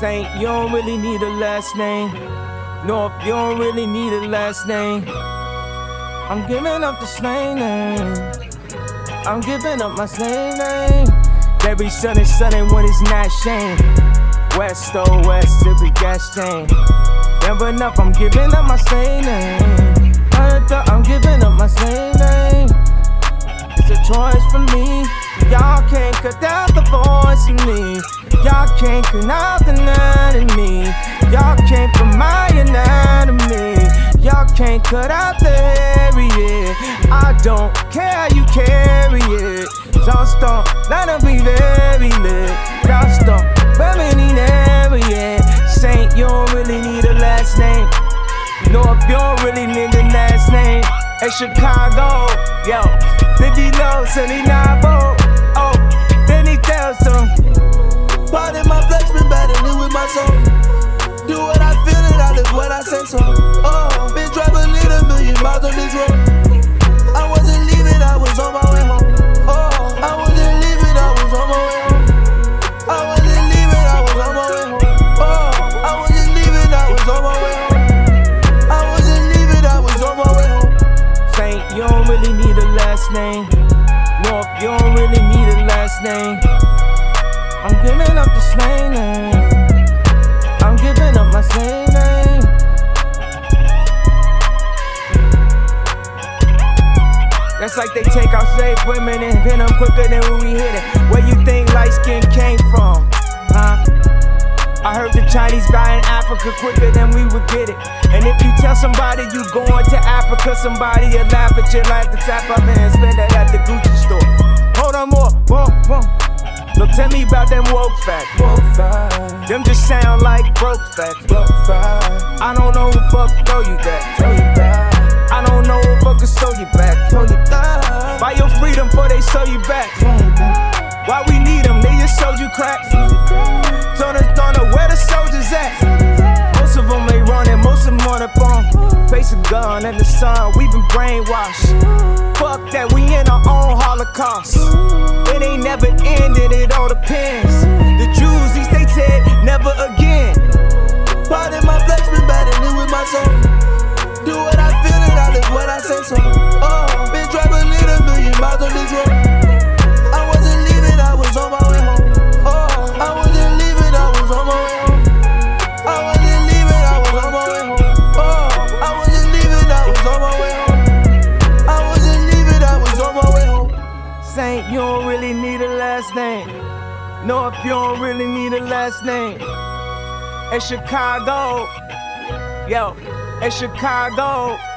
Saint, you don't really need a last name. North, you don't really need a last name. I'm giving up the slang name. I'm giving up my slang name. Every Sunday when it's not shame. West, oh West, if we gas chain. Never enough, I'm giving up my slang name. I'm giving up my slang name. It's a choice for me. Y'all can't cut out the voice in me. Y'all can't cut out the nut in me. Y'all can't put my anatomy. Y'all can't cut out the area. I don't care, you carry it. Just don't let them be very lit. Just don't feminine area. Saint, you don't really need a last name. North, you don't really need a last name. In Chicago, yo, 50 low, 79 volt. Oh, then he tells them, part in my flesh, been battling with my soul. Do what I feel and I live what I say so. Oh, been traveling a million miles on this road. I wasn't leaving, I was on my way home. Oh, I wasn't leaving, I was on my way home. I wasn't leaving, I was on my way home. Oh, I wasn't leaving, I was on my way home. I wasn't leaving, I was on my way home. Saint, you don't really need a last name. North, you don't really need a last name. I'm giving up the slang name. I'm giving up my slang name. That's like they take our slave women and pin them quicker than when we hit it. Where you think light skin came from, huh? I heard the Chinese buy in Africa quicker than we would get it. And if you tell somebody you going to Africa, somebody will laugh at you like the tap up and spend it at the Gucci store. Hold on more, whoa. Don't tell me about them woke facts. Them just sound like broke facts. I don't know who fuck told you that. I don't know who fuck can sew you back. Buy your freedom before they sew you back. Why we need them? They just sold you cracks. Don't know where the soldiers at. Most of them ain't running, most of them on the phone. Face a gun in the sun, we been brainwashed. Fuck that, we in our own Holocaust. It ain't never ended, it all depends. The Jews, they said never again. Part in my flesh, been battling with my soul. Do what I feel and I live what I say so. Oh, been traveling a million miles on this road. I wasn't leaving, I was on my way home. Oh, I wasn't leaving, I was on my way home. I wasn't leaving, I was on my way home. Oh, I wasn't leaving, I was on my way home. I wasn't leaving, I was on my way home. Saint, you don't really need a last name. North, you don't really need a last name. In Chicago, yo, in Chicago.